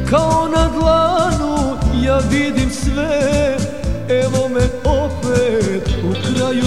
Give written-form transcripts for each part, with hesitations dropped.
kao na dlanu ja vidim sve. Evo me opet u kraju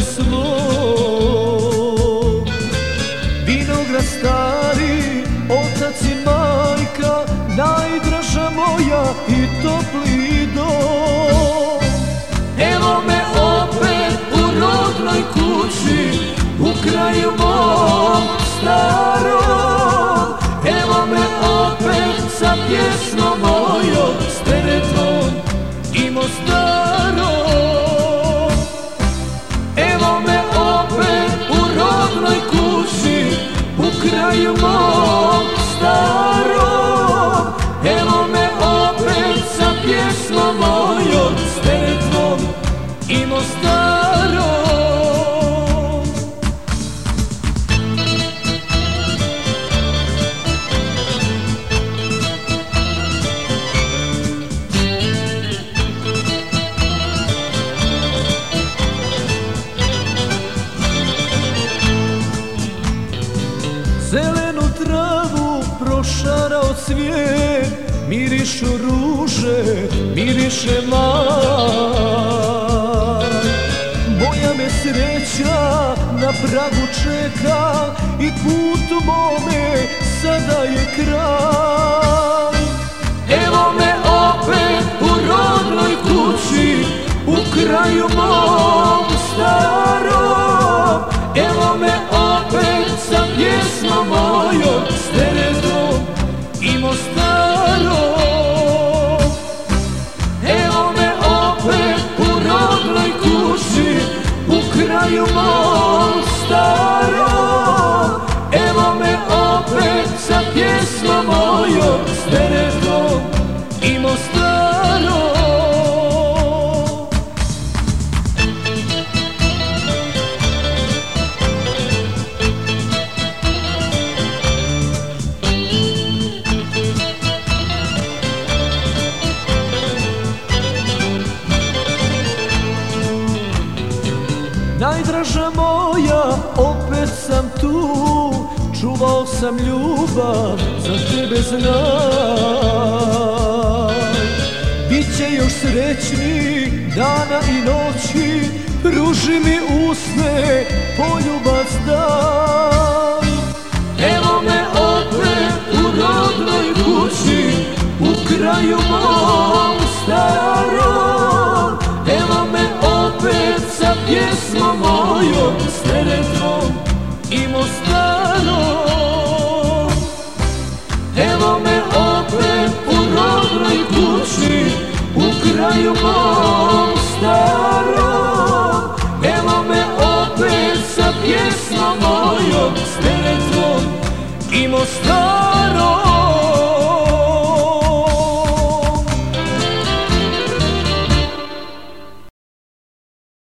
svom. Vinograd stari, otac i majka, najdraža moja i topli dom. Evo me opet u rodnoj kući, u kraju mom starom. Evo me opet sa pjesmom mojom, s teretom i mostarom. Evo me opet u rodnoj kući, u kraju mom starom. Evo me opet sa pjesmom mojom, s teretom i mostarom. Zelenu travu prošarao cvijet, mirišu ruže, miriše maj. Moja me sreća na pragu čeka i putu mome sada je kraj. Evo me opet u rodnoj kući, u kraju mom starom. Evo me opet sa pjesmom mojom, s teretom i mostarom. Evo me opet u rodnoj kući, u kraju mom starom. Evo me opet sa pjesmom mojom, s teretom i mostarom. Najdraža moja, opet sam tu, čuvao sam ljubav, za tebe znaj. Biće još srećnih dana i noći, pruži mi usne, poljubac daj. Evo me opet u rodnoj kući, u kraju mom starom. Evo me opet sa pjesmom mojom, s teretom i mostarom. Evo me opet u rodnoj kući, u kraju mom starom. Evo me opet sa pjesmom mojom, s teretom i mostarom.